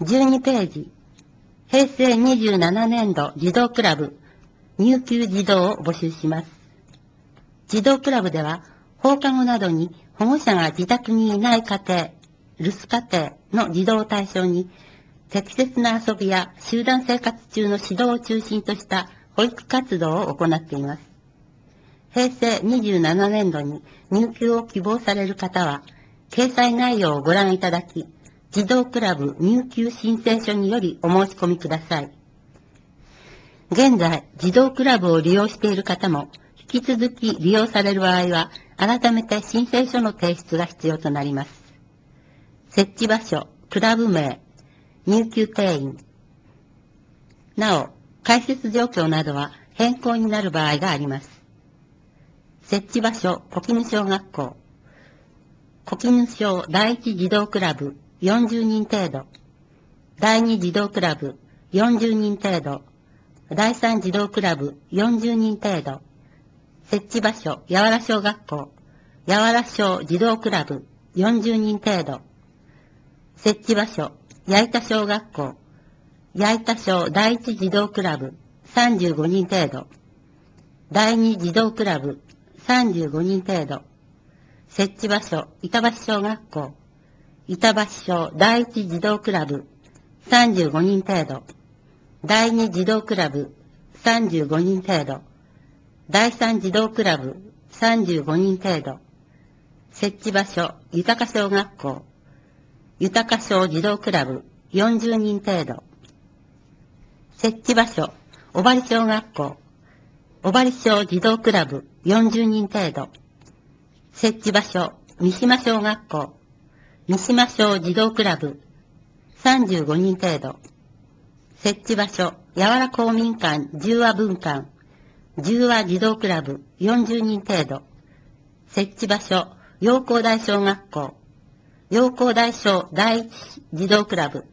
12ページ、平成27年度児童クラブ、入給児童を募集します。児童クラブでは、放課後などに保護者が自宅にいない家庭、留守家庭の児童を対象に、適切な遊びや集団生活中の指導を中心とした保育活動を行っています。平成27年度に入給を希望される方は、掲載内容をご覧いただき、児童クラブ入給申請書によりお申し込みください。現在、児童クラブを利用している方も、引き続き利用される場合は、改めて申請書の提出が必要となります。設置場所、クラブ名、入給定員。なお、開設状況などは変更になる場合があります。設置場所、小絹小学校。小絹小第一児童クラブ40人程度。第二児童クラブ40人程度。第三児童クラブ40人程度。設置場所、八原小学校。八原小児童クラブ40人程度。設置場所、八板小学校。八板小第一児童クラブ35人程度。第二児童クラブ35人程度。設置場所、板橋小学校。板橋小第一児童クラブ35人程度。第二児童クラブ35人程度。第三児童クラブ35人程度。設置場所、豊小学校。豊小児童クラブ40人程度。設置場所、小針小学校。小針小児童クラブ40人程度。設置場所、三島小学校。三島小児童クラブ35人程度。設置場所、八原公民館十和分館。十和児童クラブ40人程度。設置場所、陽光台小学校。陽光台小第一児童クラブ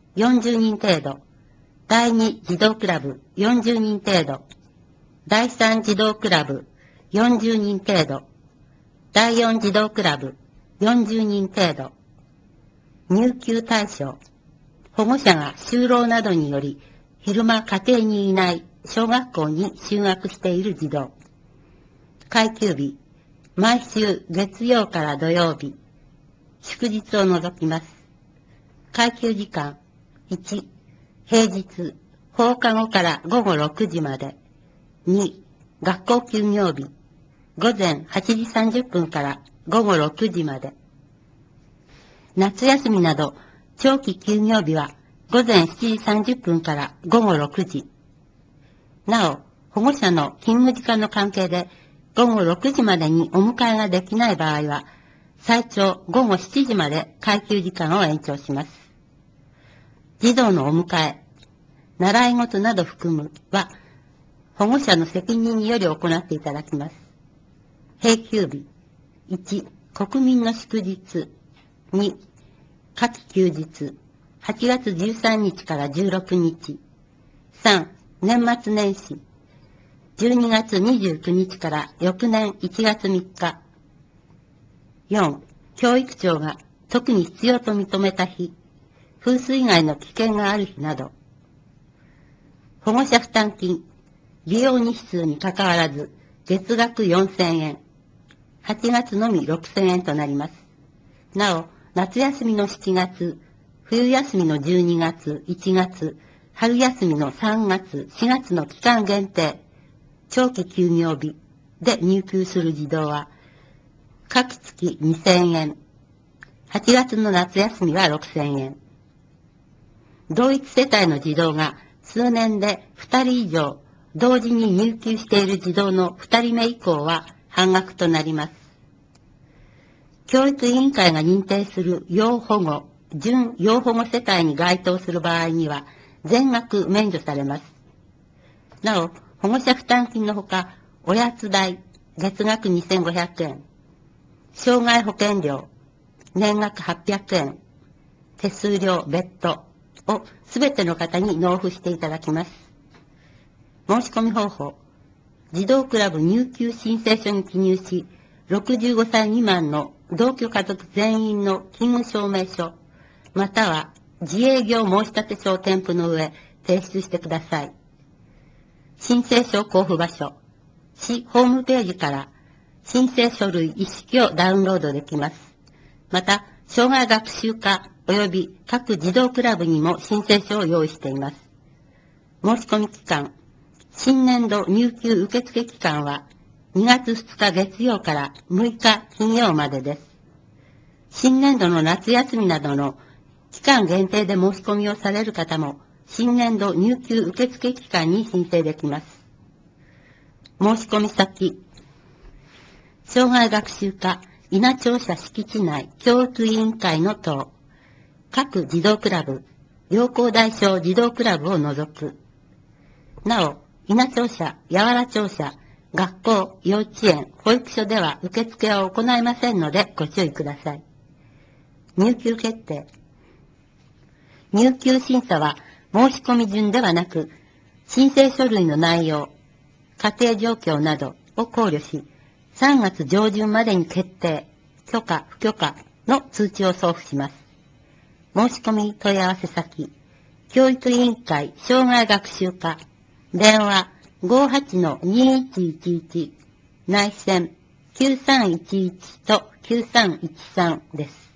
40人程度。第二児童クラブ40人程度。第三児童クラブ40人程度。第四児童クラブ40人程度。入給対象。保護者が就労などにより昼間家庭にいない小学校に就学している児童。階級日。毎週月曜から土曜日。祝日を除きます。階級時間。1、平日、放課後から午後6時まで。2、学校休業日。午前8時30分から午後6時まで。夏休みなど、長期休業日は午前7時30分から午後6時。なお、保護者の勤務時間の関係で午後6時までにお迎えができない場合は、最長午後7時まで階級時間を延長します。児童のお迎え、習い事など含むは、保護者の責任により行っていただきます。定休日。1、国民の祝日。2、夏季休日。8月13日から16日。3、年末年始。12月29日から翌年1月3日。4、教育庁が特に必要と認めた日。風水以外の危険がある日など。保護者負担金。利用日数にかかわらず、月額4000円。8月のみ6000円となります。なお、夏休みの7月、冬休みの12月、1月、春休みの3月、4月の期間限定、長期休業日で入給する児童は、各月2000円。8月の夏休みは6000円。同一世帯の児童が数年で2人以上同時に入給している児童の2人目以降は半額となります。教育委員会が認定する要保護、準要保護世帯に該当する場合には全額免除されます。なお、保護者負担金のほか、おやつ代、月額2500円、障害保険料、年額800円、手数料別途をすべての方に納付していただきます。申し込み方法。児童クラブ入給申請書に記入し、65歳未満の同居家族全員の勤務証明書、または自営業申立書を添付の上、提出してください。申請書交付場所、市ホームページから申請書類一式をダウンロードできます。また、障害学習課及び各児童クラブにも申請書を用意しています。申し込み期間、新年度入給受付期間は2月2日月曜から6日金曜までです。新年度の夏休みなどの期間限定で申し込みをされる方も、新年度入給受付期間に申請できます。申し込み先、障害学習課稲庁舎敷地内教育委員会の等、各児童クラブ、良好大小児童クラブを除く。なお、稲庁舎、八原庁舎、学校、幼稚園、保育所では受付は行いませんのでご注意ください。入給決定。入給審査は申し込み順ではなく、申請書類の内容、家庭状況などを考慮し、3月上旬までに決定、許可、不許可の通知を送付します。申し込み問い合わせ先、教育委員会障害学習課、電話 58-2111 内線9311と9313です。